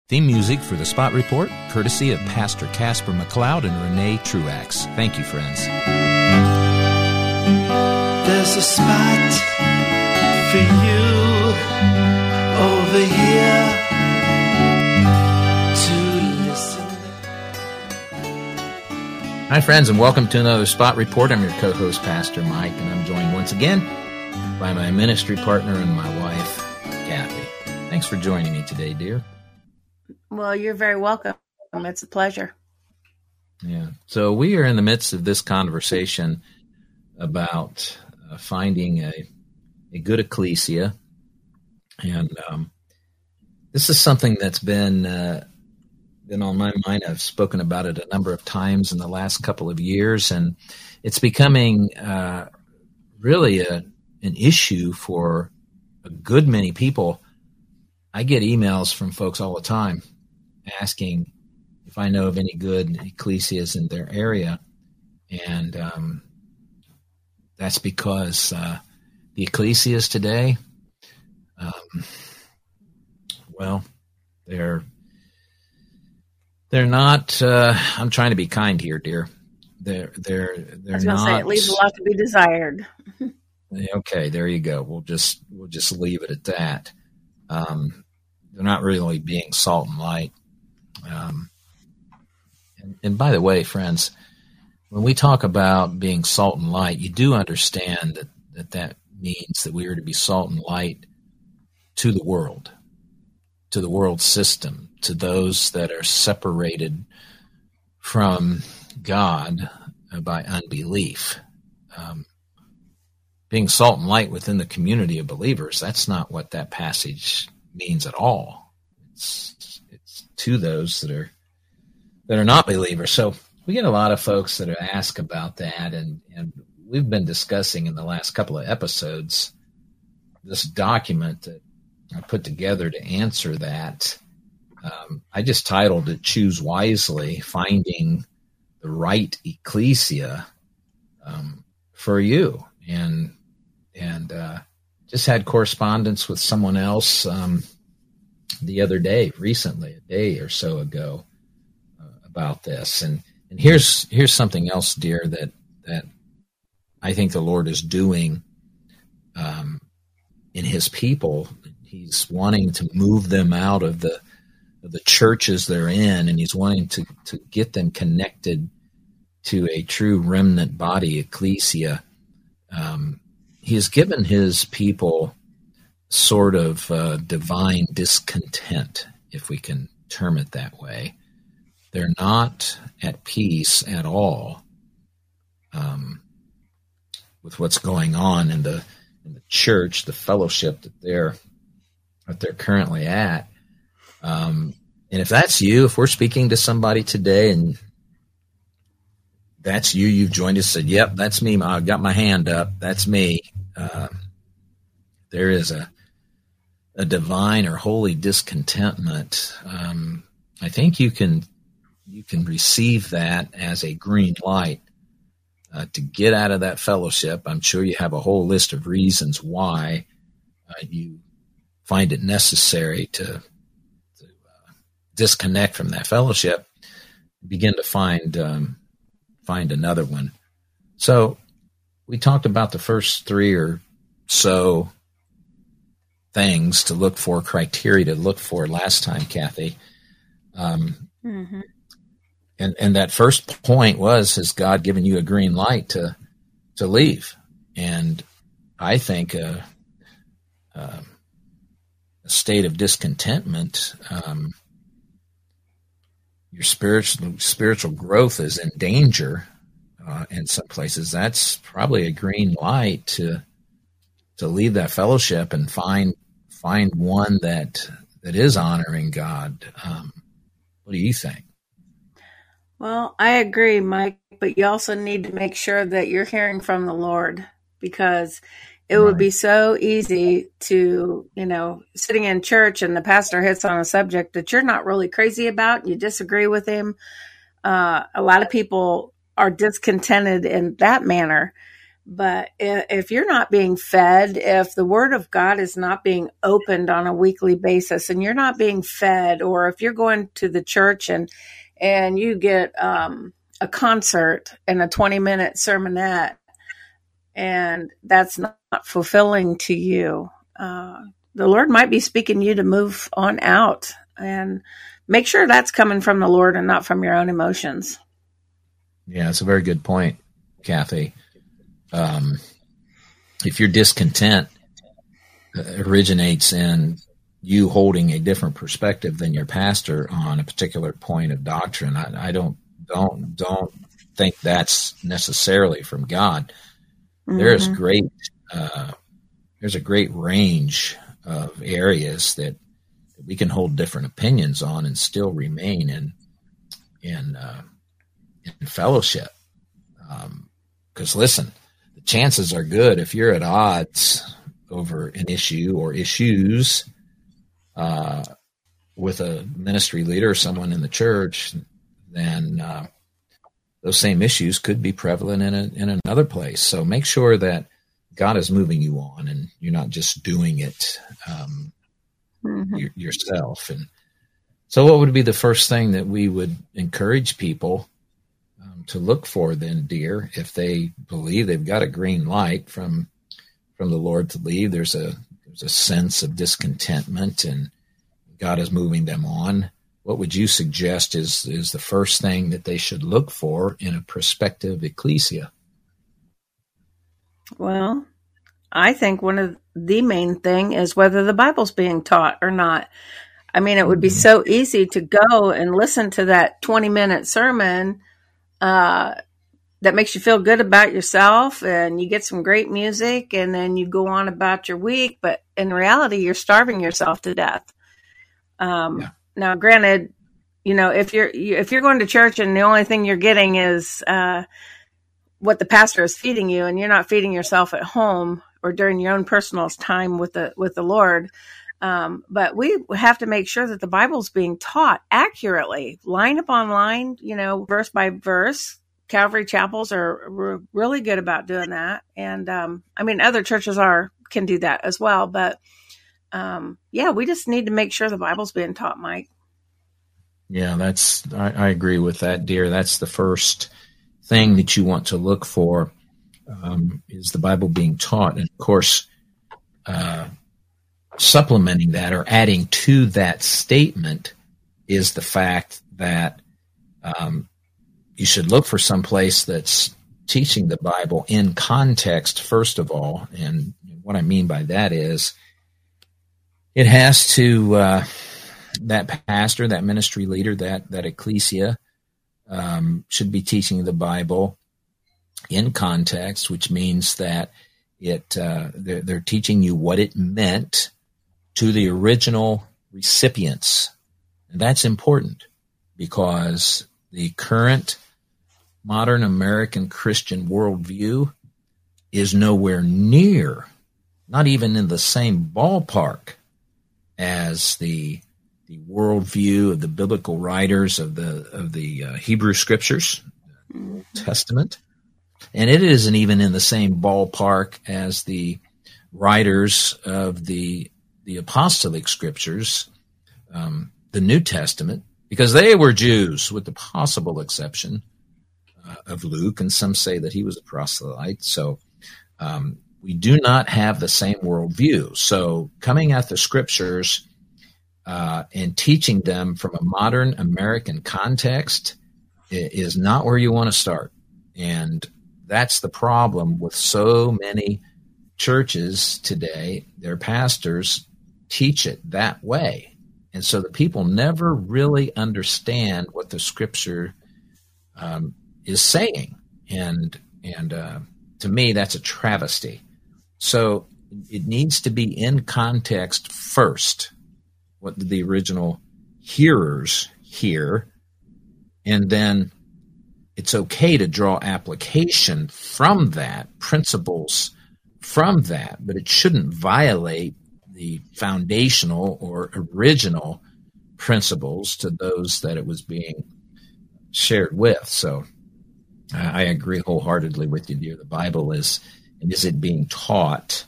Theme music for the Spot Report, courtesy of Pastor Casper McLeod and Renee Truax. Thank you, friends. There's a spot for you over here to listen. Hi, friends, and welcome to another Spot Report. I'm your co-host, Pastor Mike, and I'm joined once again by my ministry partner and my wife, Kathy. Thanks for joining me today, dear. Well, you're very welcome. It's a pleasure. Yeah. So we are in the midst of this conversation about finding a good ecclesia. And this is something that's been on my mind. I've spoken about it a number of times in the last couple of years, and it's becoming really an issue for a good many people. I get emails from folks all the time asking if I know of any good ecclesias in their area. And that's because the ecclesias today, well, they're not, I'm trying to be kind here, dear. They're I was going to say, it leaves a lot to be desired. Okay, there you go. We'll just leave it at that. They're not really being salt and light. And by the way, friends, when we talk about being salt and light, you do understand that means that we are to be salt and light to the world system, to those that are separated from God by unbelief. Being salt and light within the community of believers, that's not what that passage means at all. It's to those that are not believers. So we get a lot of folks that ask about that, and we've been discussing in the last couple of episodes this document that I put together to answer that. I just titled it "Choose Wisely: Finding the Right Ecclesia for You," and just had correspondence with someone else the other day, recently, a day or so ago, about this. And here's something else, dear, that I think the Lord is doing in His people. He's wanting to move them out of the churches they're in, and He's wanting to get them connected to a true remnant body, ecclesia. He has given His people sort of divine discontent, if we can term it that way. They're not at peace at all with what's going on in the church, the fellowship that they're currently at. And if that's you, if we're speaking to somebody today and that's you, you've joined us, said, "Yep, that's me. I got my hand up. That's me." There is a divine or holy discontentment. I think you can receive that as a green light to get out of that fellowship. I'm sure you have a whole list of reasons why you find it necessary to disconnect from that fellowship. Begin to find another one. So we talked about the first three or so things to look for, criteria to look for last time, Kathy. And that first point was, has God given you a green light to leave? And I think a state of discontentment, your spiritual growth is in danger in some places. That's probably a green light to leave that fellowship and find one that is honoring God. What do you think? Well, I agree, Mike, but you also need to make sure that you're hearing from the Lord, because it would be so easy to, sitting in church and the pastor hits on a subject that you're not really crazy about, you disagree with him. A lot of people are discontented in that manner, But if you're not being fed, if the Word of God is not being opened on a weekly basis and you're not being fed, or if you're going to the church and you get a concert and a 20-minute sermonette, and that's not fulfilling to you, the Lord might be speaking to you to move on out, and make sure that's coming from the Lord and not from your own emotions. Yeah, it's a very good point, Kathy. If your discontent originates in you holding a different perspective than your pastor on a particular point of doctrine, I don't think that's necessarily from God. Mm-hmm. There's a great range of areas that we can hold different opinions on and still remain in fellowship. Because listen, the chances are good if you're at odds over an issue or issues with a ministry leader or someone in the church, then those same issues could be prevalent in another place. So make sure that God is moving you on and you're not just doing it yourself. And so what would be the first thing that we would encourage people to look for then, dear, if they believe they've got a green light from the Lord to leave? There's a sense of discontentment and God is moving them on. What would you suggest is the first thing that they should look for in a prospective ecclesia? Well, I think one of the main thing is whether the Bible's being taught or not. I mean, it would be so easy to go and listen to that 20-minute sermon that makes you feel good about yourself, and you get some great music, and then you go on about your week. But in reality, you're starving yourself to death. Now, granted, if you're going to church and the only thing you're getting is what the pastor is feeding you, and you're not feeding yourself at home or during your own personal time with the Lord. But we have to make sure that the Bible's being taught accurately, line upon line, verse by verse. Calvary chapels are really good about doing that. And, other churches can do that as well. But, we just need to make sure the Bible's being taught, Mike. Yeah, I agree with that, dear. That's the first thing that you want to look for, is the Bible being taught. And of course, supplementing that or adding to that statement is the fact that you should look for some place that's teaching the Bible in context, first of all. And what I mean by that is it has to, that pastor, that ministry leader, that ecclesia should be teaching the Bible in context, which means that they're teaching you what it meant to the original recipients. And that's important because the current modern American Christian worldview is nowhere near, not even in the same ballpark as the worldview of the biblical writers of the Hebrew Scriptures, Old Testament. And it isn't even in the same ballpark as the writers of the apostolic scriptures, the New Testament, because they were Jews, with the possible exception of Luke, and some say that he was a proselyte. So we do not have the same worldview. So coming at the scriptures and teaching them from a modern American context is not where you want to start. And that's the problem with so many churches today. Their pastors teach it that way. And so the people never really understand what the scripture is saying. And to me, that's a travesty. So it needs to be in context first. What did the original hearers hear? And then it's okay to draw application from that, principles from that, but it shouldn't violate the foundational or original principles to those that it was being shared with. So I agree wholeheartedly with you, dear. The Bible is it being taught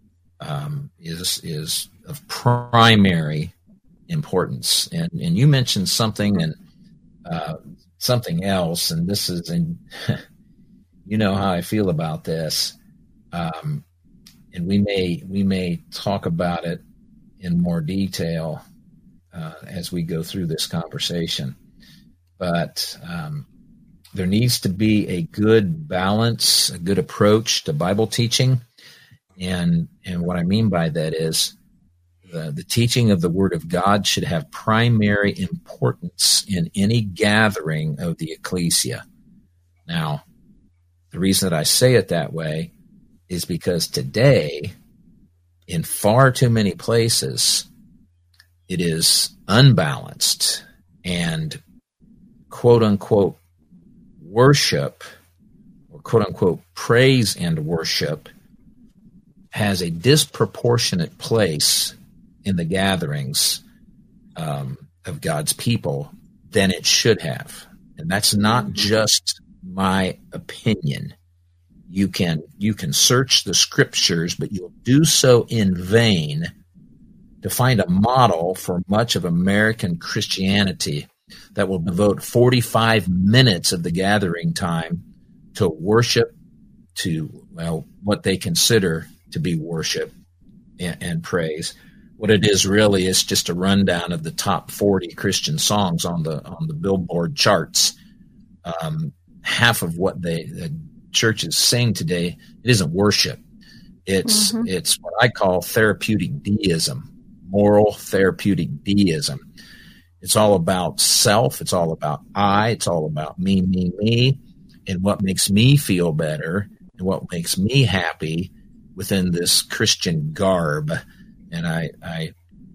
is of primary importance. And you mentioned something and something else, and this is you know how I feel about this, and we may talk about it in more detail as we go through this conversation. But there needs to be a good balance, a good approach to Bible teaching. And what I mean by that is the teaching of the Word of God should have primary importance in any gathering of the ecclesia. Now, the reason that I say it that way is because today, in far too many places, it is unbalanced, and quote-unquote worship, or quote-unquote praise and worship, has a disproportionate place in the gatherings of God's people than it should have. And that's not just my opinion. You can search the scriptures, but you'll do so in vain to find a model for much of American Christianity that will devote 45 minutes of the gathering time to worship, to, well, what they consider to be worship and praise. What it is really is just a rundown of the top 40 Christian songs on the Billboard charts. Half of what the churches sing today, it isn't worship. It's what I call therapeutic deism, moral therapeutic deism. It's all about self. It's all about I. It's all about me, and what makes me feel better and what makes me happy within this Christian garb. And I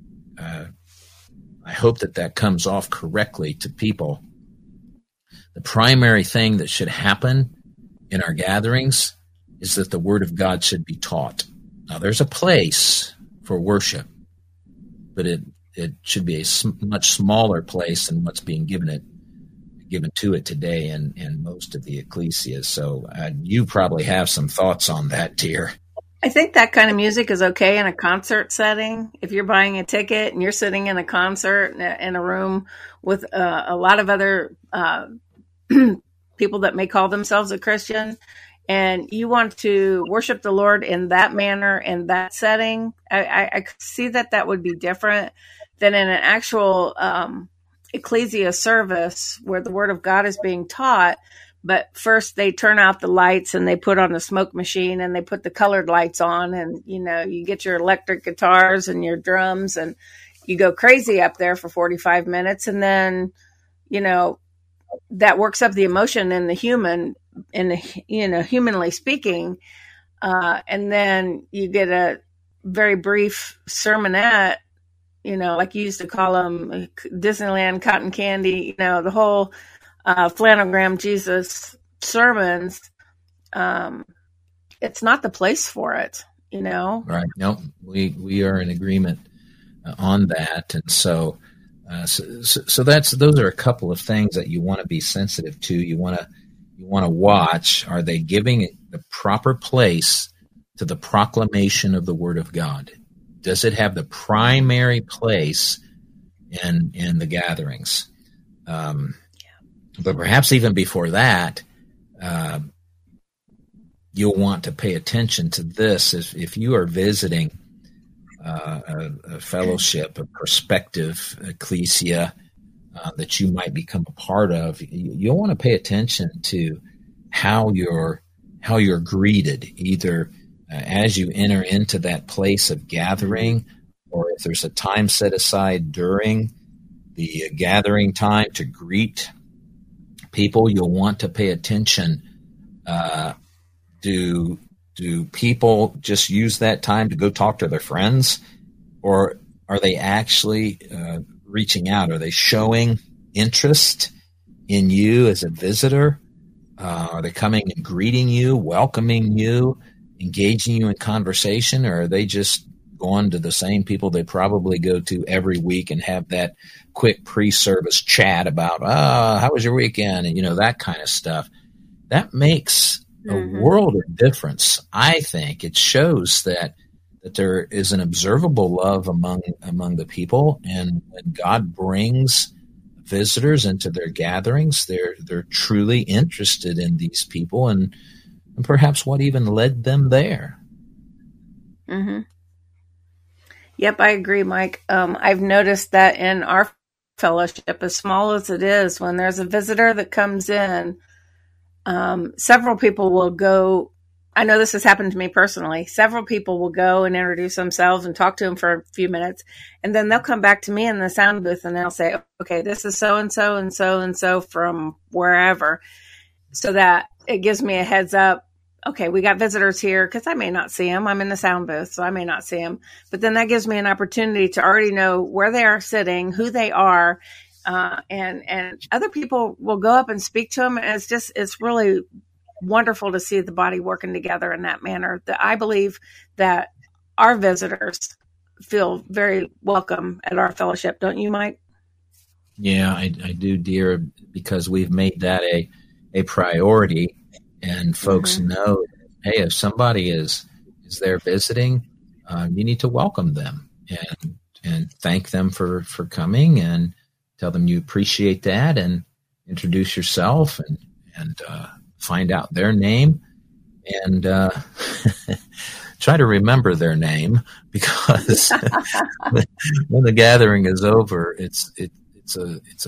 hope that comes off correctly to people. The primary thing that should happen in our gatherings is that the Word of God should be taught. Now, there's a place for worship, but it should be a much smaller place than what's being given to it today in most of the ecclesias. So you probably have some thoughts on that, dear. I think that kind of music is okay in a concert setting. If you're buying a ticket and you're sitting in a concert in a room with a lot of other people that may call themselves a Christian, and you want to worship the Lord in that manner, in that setting, I see that would be different than in an actual ecclesia service where the Word of God is being taught. But first they turn out the lights and they put on the smoke machine and they put the colored lights on, and, you get your electric guitars and your drums and you go crazy up there for 45 minutes. And then, that works up the emotion in the human, humanly speaking. And then you get a very brief sermonette, like you used to call them, Disneyland cotton candy, the whole flanogram Jesus sermons. It's not the place for it, Right. No, we are in agreement on that. And so those are a couple of things that you want to be sensitive to. You want to watch. Are they giving the proper place to the proclamation of the Word of God? Does it have the primary place in the gatherings? But perhaps even before that, you'll want to pay attention to this. If you are visiting a fellowship, a prospective ecclesia that you might become a part of, you'll want to pay attention to how you're greeted, either as you enter into that place of gathering, or if there's a time set aside during the gathering time to greet people. You'll want to pay attention. Do people just use that time to go talk to their friends, or are they actually reaching out? Are they showing interest in you as a visitor? Are they coming and greeting you, welcoming you, engaging you in conversation, or are they just going to the same people they probably go to every week and have that quick pre-service chat about, how was your weekend? And, that kind of stuff. that makes a world of difference. I think it shows that there is an observable love among the people, and when God brings visitors into their gatherings, they're truly interested in these people and perhaps what even led them there. Mm-hmm. Yep, I agree, Mike. I've noticed that in our fellowship, as small as it is, when there's a visitor that comes in, several people will go. I know this has happened to me personally. Several people will go and introduce themselves and talk to them for a few minutes. And then they'll come back to me in the sound booth and they'll say, okay, this is so-and-so and so-and-so from wherever. So that it gives me a heads up. Okay, we got visitors here, because I may not see them. I'm in the sound booth, so I may not see them. But then that gives me an opportunity to already know where they are sitting, who they are, and other people will go up and speak to them. And it's really wonderful to see the body working together in that manner. That I believe that our visitors feel very welcome at our fellowship. Don't you, Mike? Yeah, I do, dear, because we've made that a priority, and folks know, hey, if somebody is there visiting, you need to welcome them and thank them for coming, and tell them you appreciate that, and introduce yourself and find out their name, and try to remember their name, because when the gathering is over, it's a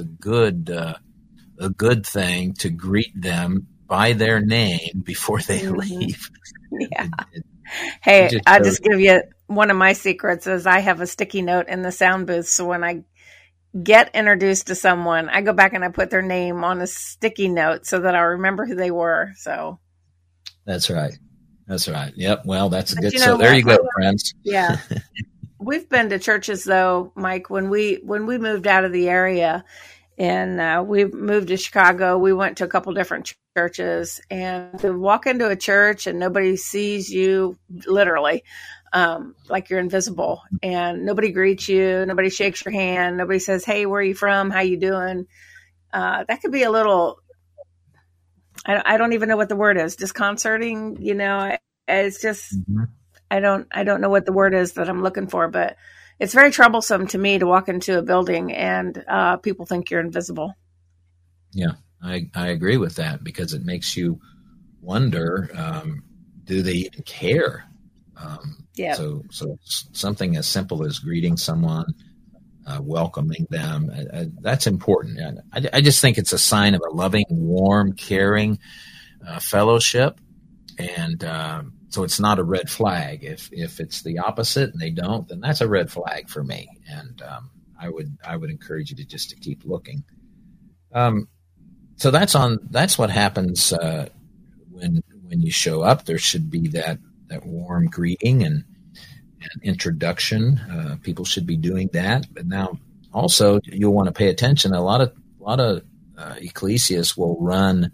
good thing to greet them by their name before they leave. Yeah. Hey, I'll just give you one of my secrets is I have a sticky note in the sound booth. So when I get introduced to someone, I go back and I put their name on a sticky note so that I remember who they were. So that's right. Yep. Well, that's a good. So there you go, friends. Yeah. We've been to churches though, Mike, when we moved out of the area and we moved to Chicago, we went to a couple different churches, and to walk into a church and nobody sees you literally, like you're invisible, and nobody greets you, nobody shakes your hand, nobody says, hey, where are you from? How you doing? That could be a little, I don't even know what the word is, disconcerting, it's just, I don't know what the word is that I'm looking for, but it's very troublesome to me to walk into a building and people think you're invisible. Yeah, I agree with that, because it makes you wonder, do they even care? So something as simple as greeting someone, welcoming them, that's important. I just think it's a sign of a loving, warm, caring fellowship. And so it's not a red flag. If it's the opposite and they don't, then that's a red flag for me. And I would encourage you to keep looking. So that's what happens when you show up. There should be that warm greeting and introduction. People should be doing that. But now also you'll want to pay attention. A lot of ecclesias will run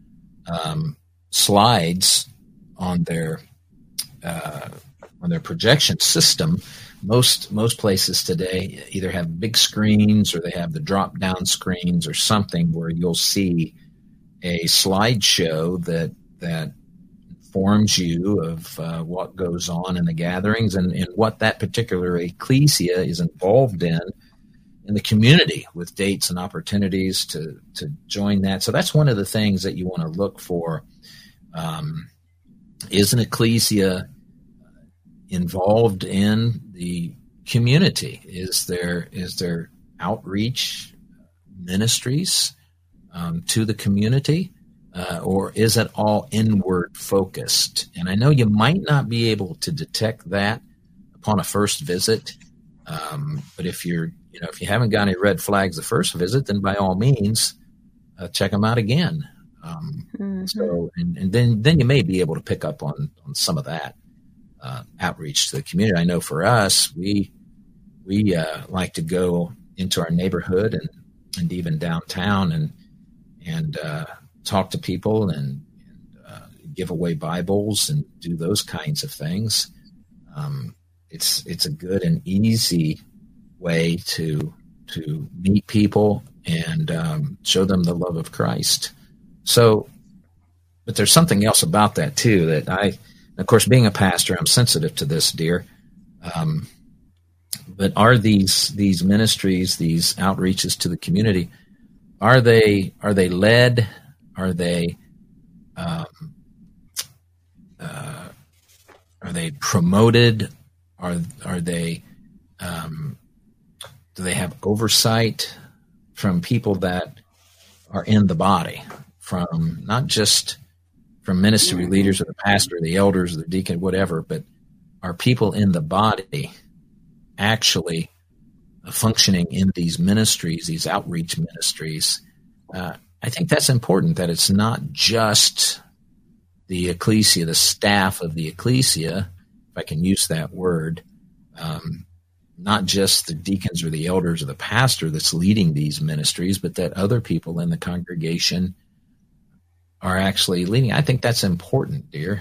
slides on their projection system. Most places today either have big screens or they have the drop down screens or something where you'll see a slideshow that informs you of what goes on in the gatherings and what that particular ecclesia is involved in the community, with dates and opportunities to join that. So that's one of the things that you want to look for. Is an ecclesia involved in the community? Is there outreach ministries to the community, or is it all inward focused? And I know you might not be able to detect that upon a first visit, but if you haven't got any red flags the first visit, then by all means check them out again. So, and then you may be able to pick up on some of that outreach to the community. I know for us, we like to go into our neighborhood and even downtown and talk to people and give away Bibles and do those kinds of things. It's a good and easy way to meet people and show them the love of Christ. So But there's something else about that too that of course, being a pastor, I'm sensitive to this, dear. But are these ministries, these outreaches to the community, are they led? Are they promoted? Are they do they have oversight from people that are in the body, from not just from ministry leaders or the pastor, or the elders, or the deacon, whatever, but are people in the body actually functioning in these ministries, these outreach ministries? I think that's important, that it's not just the ecclesia, the staff of the ecclesia, if I can use that word, not just the deacons or the elders or the pastor that's leading these ministries, but that other people in the congregation are actually leading. I think that's important, dear.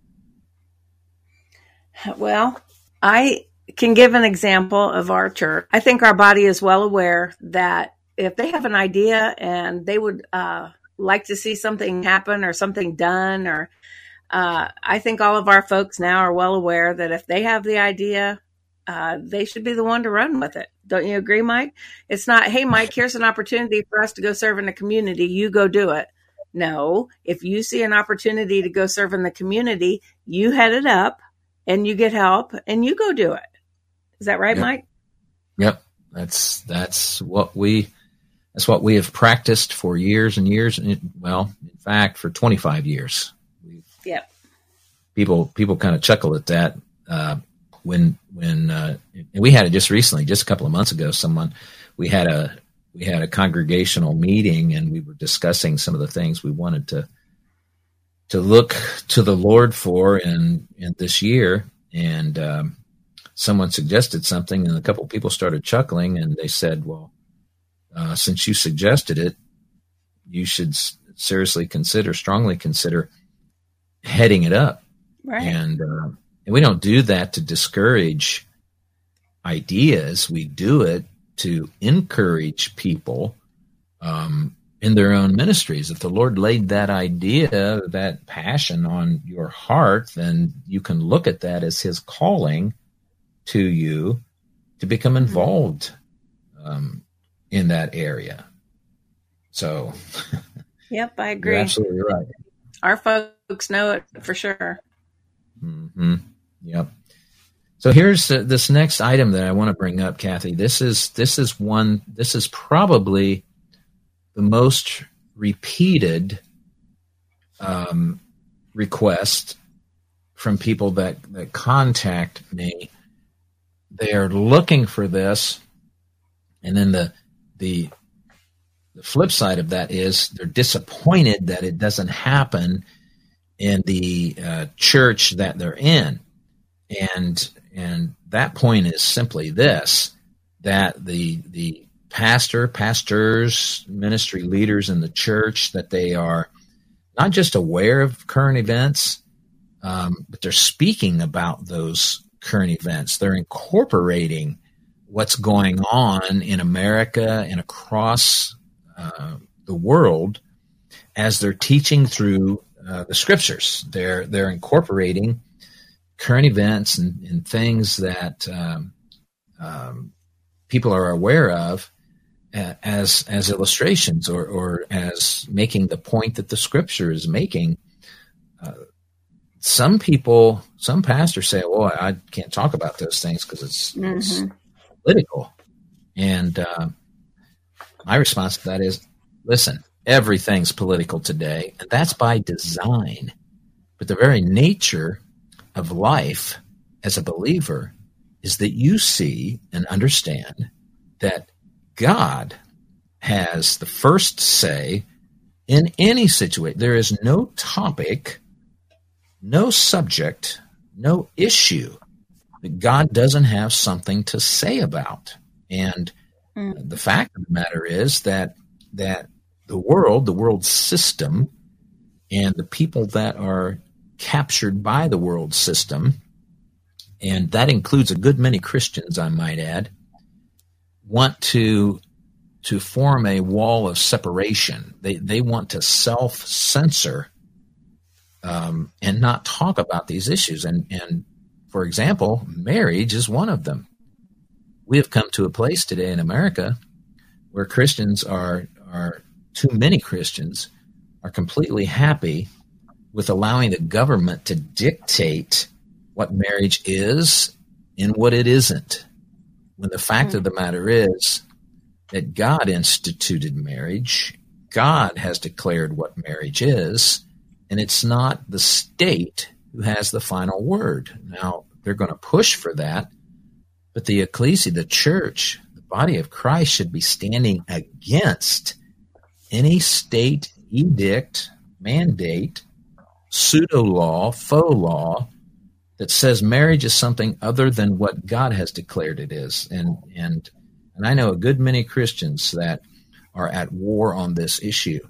Well, I can give an example of our church. I think our body is well aware that if they have an idea and they would like to see something happen or something done, or I think all of our folks now are well aware that if they have the idea, they should be the one to run with it. Don't you agree, Mike? It's not, hey, Mike, here's an opportunity for us to go serve in the community. You go do it. No, if you see an opportunity to go serve in the community, you head it up and you get help and you go do it. Is that right, Yep. Mike? Yep. That's what we have practiced for years and years. Well, in fact, for 25 years. Yep. People kind of chuckle at that. When and we had it just recently, just a couple of months ago, we had a congregational meeting, and we were discussing some of the things we wanted to look to the Lord for in this year. And someone suggested something, and a couple of people started chuckling, and they said, well, since you suggested it, you should strongly consider heading it up. Right. And we don't do that to discourage ideas. We do it to encourage people in their own ministries. If the Lord laid that idea, that passion on your heart, then you can look at that as His calling to you to become involved in that area. So, Yep, I agree. you're absolutely right. Our folks know it for sure. Mm-hmm. Yep. So here's this next item that I want to bring up, Kathy. This is probably the most repeated request from people that contact me. They are looking for this, and then the flip side of that is they're disappointed that it doesn't happen in the church that they're in. And that point is simply this, that the pastors, ministry leaders in the church, that they are not just aware of current events, but they're speaking about those current events. They're incorporating what's going on in America and across the world as they're teaching through the scriptures. They're incorporating current events and things that people are aware of as illustrations or as making the point that the scripture is making. Some pastors say, "Oh, I can't talk about those things because it's political." And my response to that is, listen, everything's political today, and that's by design. But the very nature of life as a believer is that you see and understand that God has the first say in any situation. There is no topic, no subject, no issue that God doesn't have something to say about. And the fact of the matter is that the world system, and the people that are captured by the world system, and that includes a good many Christians, I might add, want to form a wall of separation. They want to self-censor and not talk about these issues. And for example, marriage is one of them. We have come to a place today in America where Christians are too many Christians are completely happy with allowing the government to dictate what marriage is and what it isn't. When the fact of the matter is that God instituted marriage, God has declared what marriage is, and it's not the state who has the final word. Now, they're going to push for that, but the ecclesia, the church, the body of Christ should be standing against any state edict, mandate, pseudo-law, faux law that says marriage is something other than what God has declared it is. And I know a good many Christians that are at war on this issue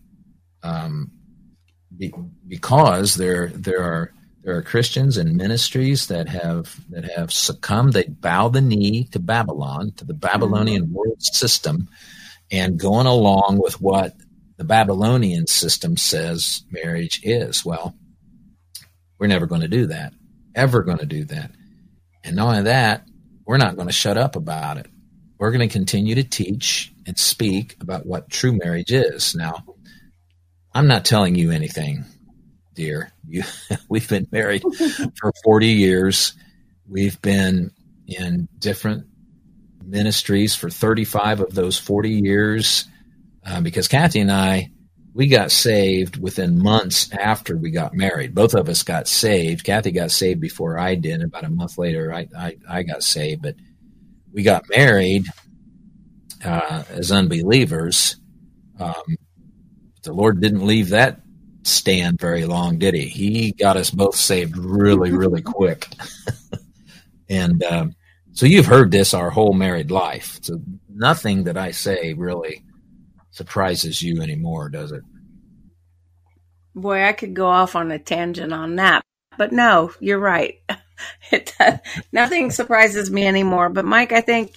because there are Christians and ministries that have succumbed. They bow the knee to Babylon, to the Babylonian world system, and going along with what the Babylonian system says marriage is. Well, we're never going to do that, ever going to do that. And not only that, we're not going to shut up about it. We're going to continue to teach and speak about what true marriage is. Now, I'm not telling you anything, dear. We've been married for 40 years. We've been in different ministries for 35 of those 40 years because Kathy and I, we got saved within months after we got married. Both of us got saved. Kathy got saved before I did. About a month later, I got saved. But we got married as unbelievers. The Lord didn't leave that stand very long, did he? He got us both saved really, really quick. And so you've heard this our whole married life. So nothing that I say really surprises you anymore, does it? Boy, I could go off on a tangent on that. But no, you're right. Nothing surprises me anymore. But Mike, I think,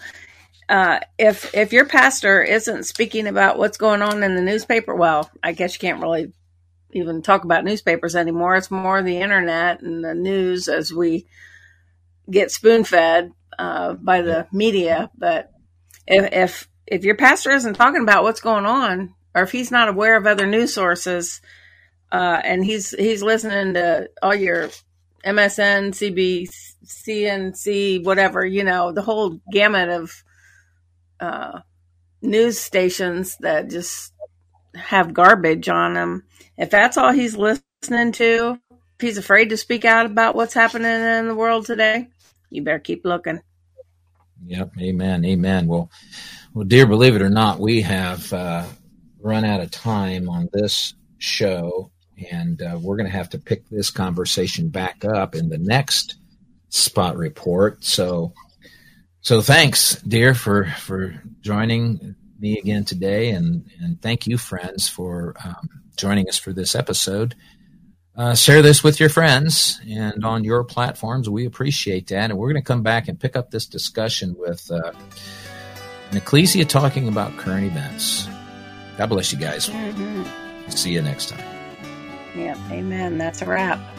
if your pastor isn't speaking about what's going on in the newspaper, well, I guess you can't really even talk about newspapers anymore. It's more the internet and the news as we get spoon-fed by the media. But if your pastor isn't talking about what's going on, or if he's not aware of other news sources, and he's listening to all your MSN, CBC, CNC, whatever, the whole gamut of news stations that just have garbage on them. If that's all he's listening to, if he's afraid to speak out about what's happening in the world today, you better keep looking. Yep. Amen. Well, dear, believe it or not, we have run out of time on this show, and we're going to have to pick this conversation back up in the next Spot Report. So thanks, dear, for joining me again today, and thank you, friends, for joining us for this episode. Share this with your friends and on your platforms. We appreciate that, and we're going to come back and pick up this discussion with an ecclesia talking about current events. God bless you guys. Mm-hmm. See you next time. Yep. Amen. That's a wrap.